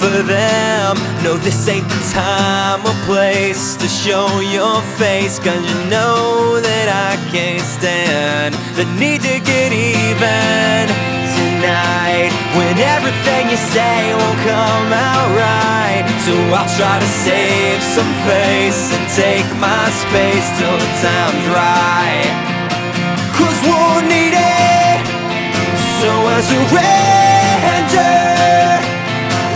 for them. No, this ain't the time or place to show your face, 'cause you know that I can't stand the need to get even tonight, when everything you say won't come out right. So I'll try to save some face and take my space till the time's right, 'cause we'll need it. So as a